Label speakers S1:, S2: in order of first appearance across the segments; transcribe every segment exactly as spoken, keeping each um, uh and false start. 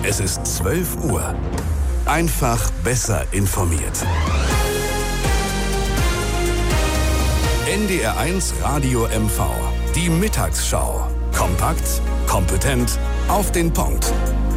S1: Es ist zwölf Uhr. Einfach besser informiert. N D R eins Radio M V. Die Mittagsschau. Kompakt, kompetent, auf den Punkt.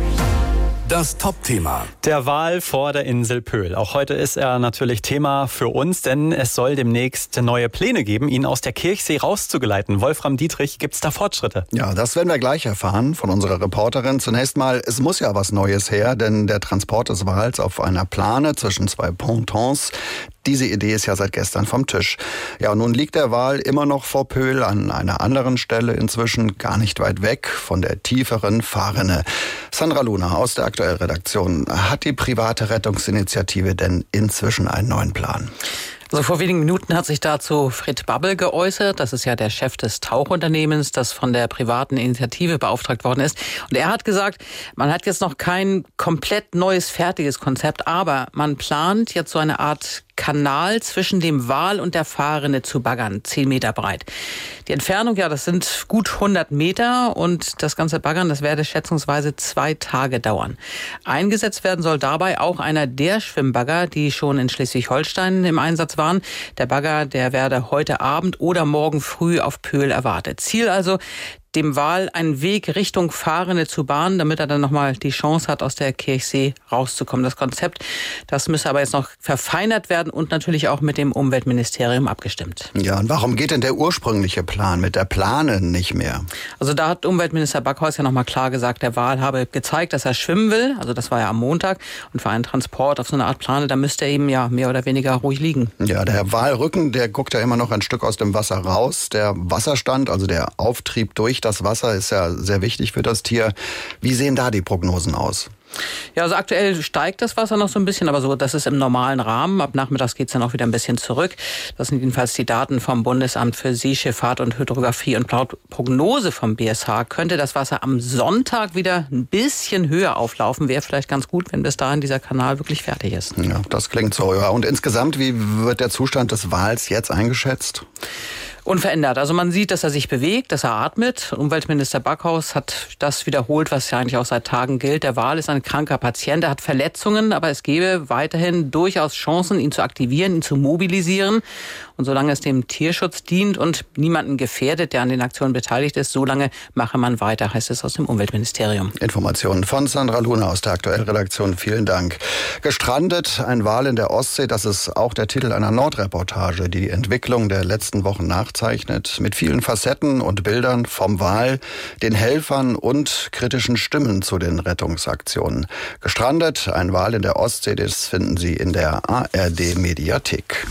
S1: Das Top-Thema.
S2: Der Wal vor der Insel Pöhl. Auch heute ist er natürlich Thema für uns, denn es soll demnächst neue Pläne geben, ihn aus der Kirchsee rauszugeleiten. Wolfram Dietrich, gibt's da Fortschritte?
S3: Ja, das werden wir gleich erfahren von unserer Reporterin. Zunächst mal, es muss ja was Neues her, denn der Transport des Wals auf einer Plane zwischen zwei Pontons, diese Idee ist ja seit gestern vom Tisch. Ja, und nun liegt der Wal immer noch vor Pöhl an einer anderen Stelle, inzwischen gar nicht weit weg von der tieferen Fahrrinne. Sandra Luna aus der Aktuell-Redaktion. Hat die private Rettungsinitiative denn inzwischen einen neuen Plan?
S4: Also vor wenigen Minuten hat sich dazu Fred Babbel geäußert. Das ist ja der Chef des Tauchunternehmens, das von der privaten Initiative beauftragt worden ist. Und er hat gesagt, man hat jetzt noch kein komplett neues, fertiges Konzept, aber man plant jetzt so eine Art Kanal zwischen dem Wal und der Fahrrinne zu baggern, zehn Meter breit. Die Entfernung, ja, das sind gut hundert Meter und das ganze Baggern, das werde schätzungsweise zwei Tage dauern. Eingesetzt werden soll dabei auch einer der Schwimmbagger, die schon in Schleswig-Holstein im Einsatz waren. Der Bagger, der werde heute Abend oder morgen früh auf Pöhl erwartet. Ziel also, dem Wal einen Weg Richtung Fahrrinne zu bahnen, damit er dann nochmal die Chance hat, aus der Kirchsee rauszukommen. Das Konzept, das müsse aber jetzt noch verfeinert werden und natürlich auch mit dem Umweltministerium abgestimmt.
S3: Ja, und warum geht denn der ursprüngliche Plan mit der Plane nicht mehr?
S4: Also da hat Umweltminister Backhaus ja nochmal klar gesagt, der Wal habe gezeigt, dass er schwimmen will. Also das war ja am Montag. Und für einen Transport auf so eine Art Plane, da müsste er eben ja mehr oder weniger ruhig liegen.
S3: Ja, der Walrücken, der guckt ja immer noch ein Stück aus dem Wasser raus. Der Wasserstand, also der Auftrieb durch das Wasser ist ja sehr wichtig für das Tier. Wie sehen da die Prognosen aus?
S4: Ja, also aktuell steigt das Wasser noch so ein bisschen, aber so, das ist im normalen Rahmen. Ab nachmittags geht's dann auch wieder ein bisschen zurück. Das sind jedenfalls die Daten vom Bundesamt für Seeschifffahrt und Hydrographie. Und laut Prognose vom B S H könnte das Wasser am Sonntag wieder ein bisschen höher auflaufen. Wäre vielleicht ganz gut, wenn bis dahin dieser Kanal wirklich fertig ist.
S3: Ja, das klingt so. Ja. Und insgesamt, wie wird der Zustand des Wals jetzt eingeschätzt?
S4: Unverändert. Also man sieht, dass er sich bewegt, dass er atmet. Umweltminister Backhaus hat das wiederholt, was ja eigentlich auch seit Tagen gilt. Der Wal ist ein kranker Patient, er hat Verletzungen, aber es gäbe weiterhin durchaus Chancen, ihn zu aktivieren, ihn zu mobilisieren. Und solange es dem Tierschutz dient und niemanden gefährdet, der an den Aktionen beteiligt ist, solange mache man weiter, heißt es aus dem Umweltministerium.
S3: Informationen von Sandra Luna aus der Aktuell-Redaktion. Vielen Dank. Gestrandet, ein Wal in der Ostsee, das ist auch der Titel einer Nordreportage, die die Entwicklung der letzten Wochen nachzeichnet. Mit vielen Facetten und Bildern vom Wal, den Helfern und kritischen Stimmen zu den Rettungsaktionen. Gestrandet, ein Wal in der Ostsee, das finden Sie in der A R D-Mediathek.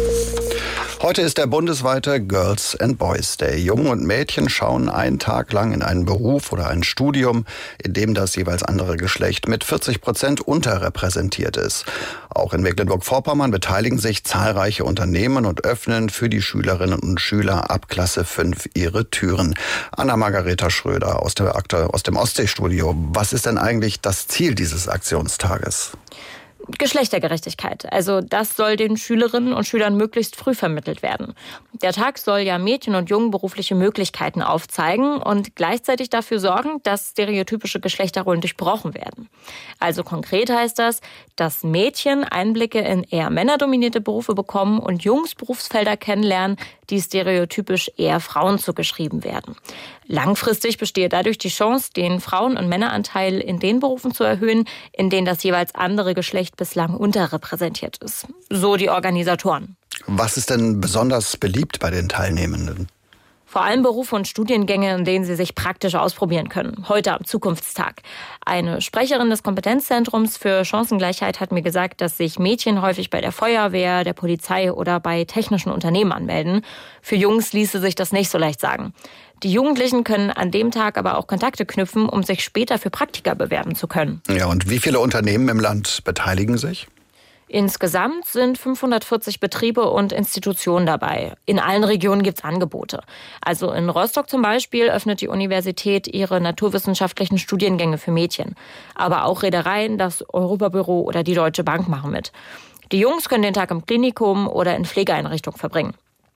S3: Heute ist der bundesweite Girls and Boys Day. Jungen und Mädchen schauen einen Tag lang in einen Beruf oder ein Studium, in dem das jeweils andere Geschlecht mit vierzig Prozent unterrepräsentiert ist. Auch in Mecklenburg-Vorpommern beteiligen sich zahlreiche Unternehmen und öffnen für die Schülerinnen und Schüler ab Klasse fünf ihre Türen. Anna-Margareta Schröder aus, der Akte, aus dem Ostseestudio. Was ist denn eigentlich das Ziel dieses Aktionstages?
S5: Geschlechtergerechtigkeit. Also das soll den Schülerinnen und Schülern möglichst früh vermittelt werden. Der Tag soll ja Mädchen und Jungen berufliche Möglichkeiten aufzeigen und gleichzeitig dafür sorgen, dass stereotypische Geschlechterrollen durchbrochen werden. Also konkret heißt das, dass Mädchen Einblicke in eher männerdominierte Berufe bekommen und Jungs Berufsfelder kennenlernen, die stereotypisch eher Frauen zugeschrieben werden. Langfristig bestehe dadurch die Chance, den Frauen- und Männeranteil in den Berufen zu erhöhen, in denen das jeweils andere Geschlecht bislang unterrepräsentiert ist. So die Organisatoren.
S3: Was ist denn besonders beliebt bei den Teilnehmenden?
S5: Vor allem Berufe und Studiengänge, in denen sie sich praktisch ausprobieren können. Heute am Zukunftstag. Eine Sprecherin des Kompetenzzentrums für Chancengleichheit hat mir gesagt, dass sich Mädchen häufig bei der Feuerwehr, der Polizei oder bei technischen Unternehmen anmelden. Für Jungs ließe sich das nicht so leicht sagen. Die Jugendlichen können an dem Tag aber auch Kontakte knüpfen, um sich später für Praktika bewerben zu können.
S3: Ja, und wie viele Unternehmen im Land beteiligen sich?
S5: Insgesamt sind fünfhundertvierzig Betriebe und Institutionen dabei. In allen Regionen gibt's Angebote. Also in Rostock zum Beispiel öffnet die Universität ihre naturwissenschaftlichen Studiengänge für Mädchen. Aber auch Reedereien, das Europabüro oder die Deutsche Bank machen mit. Die Jungs können den Tag im Klinikum oder in Pflegeeinrichtungen verbringen.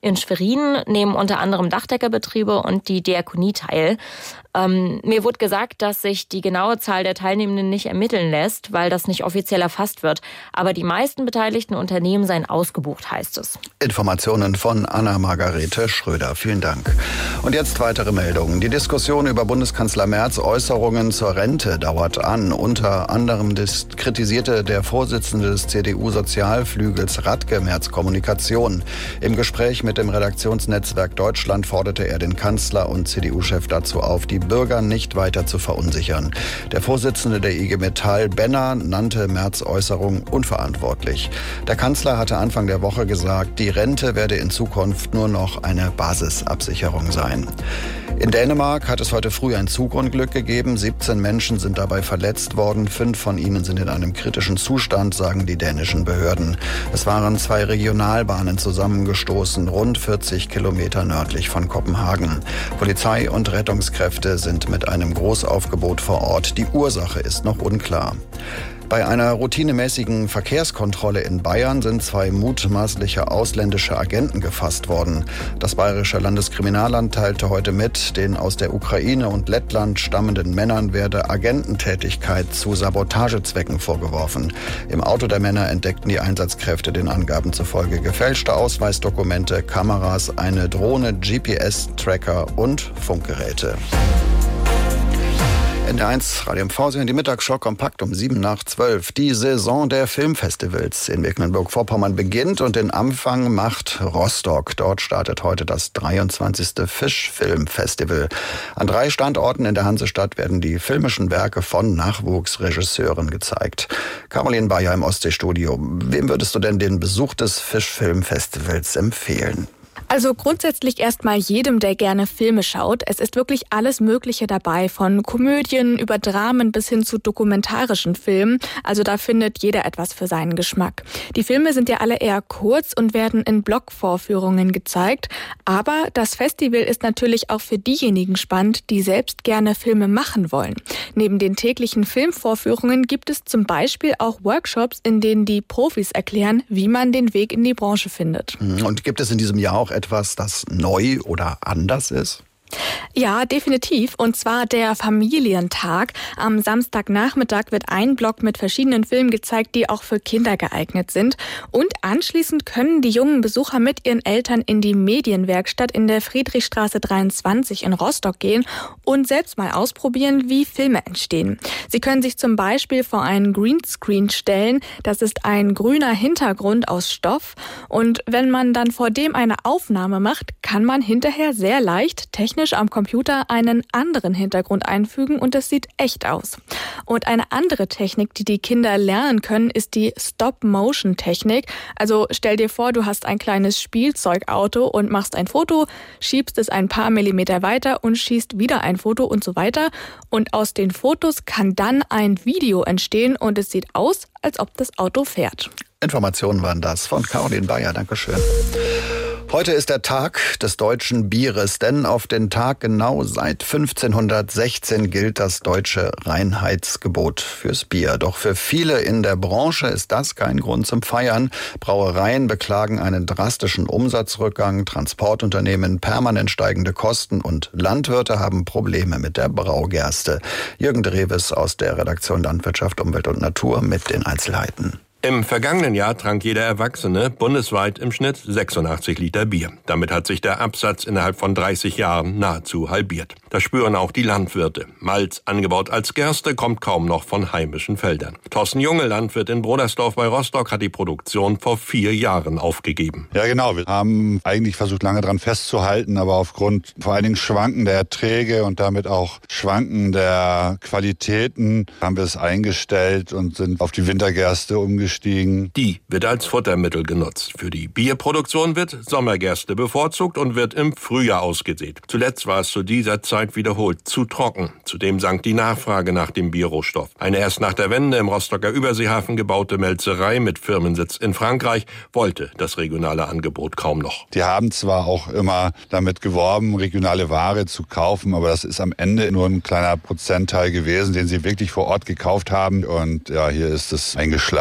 S5: In Schwerin nehmen unter anderem Dachdeckerbetriebe und die Diakonie teil. Ähm, mir wurde gesagt, dass sich die genaue Zahl der Teilnehmenden nicht ermitteln lässt, weil das nicht offiziell erfasst wird. Aber die meisten beteiligten Unternehmen seien ausgebucht, heißt es.
S3: Informationen von Anna-Margarete Schröder. Vielen Dank. Und jetzt weitere Meldungen. Die Diskussion über Bundeskanzler Merz' Äußerungen zur Rente dauert an. Unter anderem kritisierte der Vorsitzende des C D U-Sozialflügels Radke Merz' Kommunikation. Im Gespräch mit dem Redaktionsnetzwerk Deutschland forderte er den Kanzler und C D U-Chef dazu auf, die Bürger nicht weiter zu verunsichern. Der Vorsitzende der I G Metall, Benner, nannte Merz' Äußerung unverantwortlich. Der Kanzler hatte Anfang der Woche gesagt, die Rente werde in Zukunft nur noch eine Basisabsicherung sein. In Dänemark hat es heute früh ein Zugunglück gegeben. siebzehn Menschen sind dabei verletzt worden. Fünf von ihnen sind in einem kritischen Zustand, sagen die dänischen Behörden. Es waren zwei Regionalbahnen zusammengestoßen, rund vierzig Kilometer nördlich von Kopenhagen. Polizei und Rettungskräfte sind mit einem Großaufgebot vor Ort. Die Ursache ist noch unklar. Bei einer routinemäßigen Verkehrskontrolle in Bayern sind zwei mutmaßliche ausländische Agenten gefasst worden. Das Bayerische Landeskriminalamt teilte heute mit, den aus der Ukraine und Lettland stammenden Männern werde Agententätigkeit zu Sabotagezwecken vorgeworfen. Im Auto der Männer entdeckten die Einsatzkräfte den Angaben zufolge gefälschte Ausweisdokumente, Kameras, eine Drohne, G P S-Tracker und Funkgeräte. N D R eins Radio M V, Sie hören die Mittagsschau kompakt um sieben nach zwölf. Die Saison der Filmfestivals in Mecklenburg-Vorpommern beginnt und den Anfang macht Rostock. Dort startet heute das dreiundzwanzigste Fischfilmfestival. An drei Standorten in der Hansestadt werden die filmischen Werke von Nachwuchsregisseuren gezeigt. Caroline Bayer im Ostseestudio. Wem würdest du denn den Besuch des Fischfilmfestivals empfehlen?
S6: Also grundsätzlich erstmal jedem, der gerne Filme schaut. Es ist wirklich alles Mögliche dabei, von Komödien über Dramen bis hin zu dokumentarischen Filmen. Also da findet jeder etwas für seinen Geschmack. Die Filme sind ja alle eher kurz und werden in Blockvorführungen gezeigt. Aber das Festival ist natürlich auch für diejenigen spannend, die selbst gerne Filme machen wollen. Neben den täglichen Filmvorführungen gibt es zum Beispiel auch Workshops, in denen die Profis erklären, wie man den Weg in die Branche findet.
S3: Und gibt es in diesem Jahr auch etwas, das neu oder anders ist?
S6: Ja, definitiv. Und zwar der Familientag. Am Samstagnachmittag wird ein Block mit verschiedenen Filmen gezeigt, die auch für Kinder geeignet sind. Und anschließend können die jungen Besucher mit ihren Eltern in die Medienwerkstatt in der Friedrichstraße dreiundzwanzig in Rostock gehen und selbst mal ausprobieren, wie Filme entstehen. Sie können sich zum Beispiel vor einen Greenscreen stellen. Das ist ein grüner Hintergrund aus Stoff. Und wenn man dann vor dem eine Aufnahme macht, kann man hinterher sehr leicht technisch am Computer einen anderen Hintergrund einfügen und es sieht echt aus. Und eine andere Technik, die die Kinder lernen können, ist die Stop-Motion-Technik. Also stell dir vor, du hast ein kleines Spielzeugauto und machst ein Foto, schiebst es ein paar Millimeter weiter und schießt wieder ein Foto und so weiter. Und aus den Fotos kann dann ein Video entstehen und es sieht aus, als ob das Auto fährt.
S3: Informationen waren das von Caroline Bayer. Dankeschön. Heute ist der Tag des deutschen Bieres, denn auf den Tag genau seit fünfzehnhundertsechzehn gilt das deutsche Reinheitsgebot fürs Bier. Doch für viele in der Branche ist das kein Grund zum Feiern. Brauereien beklagen einen drastischen Umsatzrückgang, Transportunternehmen permanent steigende Kosten und Landwirte haben Probleme mit der Braugerste. Jürgen Dreves aus der Redaktion Landwirtschaft, Umwelt und Natur mit den Einzelheiten.
S7: Im vergangenen Jahr trank jeder Erwachsene bundesweit im Schnitt sechsundachtzig Liter Bier. Damit hat sich der Absatz innerhalb von dreißig Jahren nahezu halbiert. Das spüren auch die Landwirte. Malz, angebaut als Gerste, kommt kaum noch von heimischen Feldern. Thorsten Junge, Landwirt in Brodersdorf bei Rostock, hat die Produktion vor vier Jahren aufgegeben.
S8: Ja genau, wir haben eigentlich versucht lange dran festzuhalten, aber aufgrund vor allen Dingen Schwanken der Erträge und damit auch Schwanken der Qualitäten haben wir es eingestellt und sind auf die Wintergerste umgestiegen.
S7: Die wird als Futtermittel genutzt. Für die Bierproduktion wird Sommergerste bevorzugt und wird im Frühjahr ausgesät. Zuletzt war es zu dieser Zeit wiederholt zu trocken. Zudem sank die Nachfrage nach dem Bierrohstoff. Eine erst nach der Wende im Rostocker Überseehafen gebaute Melzerei mit Firmensitz in Frankreich wollte das regionale Angebot kaum noch.
S8: Die haben zwar auch immer damit geworben, regionale Ware zu kaufen, aber das ist am Ende nur ein kleiner Prozentteil gewesen, den sie wirklich vor Ort gekauft haben. Und ja, hier ist es eingeschlafen.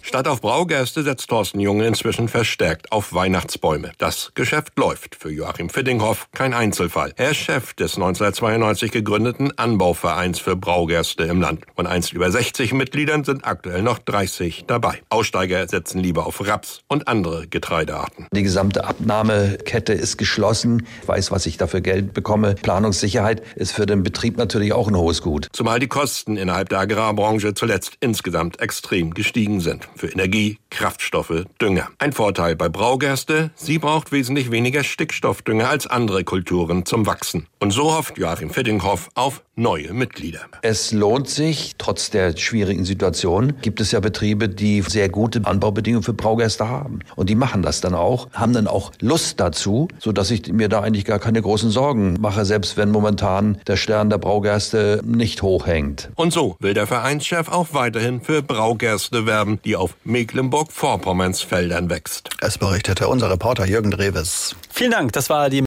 S7: Statt auf Braugerste setzt Thorsten Junge inzwischen verstärkt auf Weihnachtsbäume. Das Geschäft läuft. Für Joachim Fittinghoff kein Einzelfall. Er ist Chef des neunzehnhundertzweiundneunzig gegründeten Anbauvereins für Braugerste im Land. Von einst über sechzig Mitgliedern sind aktuell noch dreißig dabei. Aussteiger setzen lieber auf Raps und andere Getreidearten.
S9: Die gesamte Abnahmekette ist geschlossen. Ich weiß, was ich dafür Geld bekomme. Planungssicherheit ist für den Betrieb natürlich auch ein hohes Gut.
S7: Zumal die Kosten innerhalb der Agrarbranche zuletzt insgesamt extrem gestiegen sind. Für Energie, Kraftstoffe, Dünger. Ein Vorteil bei Braugerste, sie braucht wesentlich weniger Stickstoffdünger als andere Kulturen zum Wachsen. Und so hofft Joachim Fittinghoff auf neue Mitglieder.
S9: Es lohnt sich, trotz der schwierigen Situation, gibt es ja Betriebe, die sehr gute Anbaubedingungen für Braugerste haben. Und die machen das dann auch, haben dann auch Lust dazu, sodass ich mir da eigentlich gar keine großen Sorgen mache, selbst wenn momentan der Stern der Braugerste nicht hochhängt.
S7: Und so will der Vereinschef auch weiterhin für Braugerste werben, die auf Mecklenburg-Vorpommerns Feldern wächst.
S3: Es berichtete unser Reporter Jürgen Dreves.
S2: Vielen Dank, das war die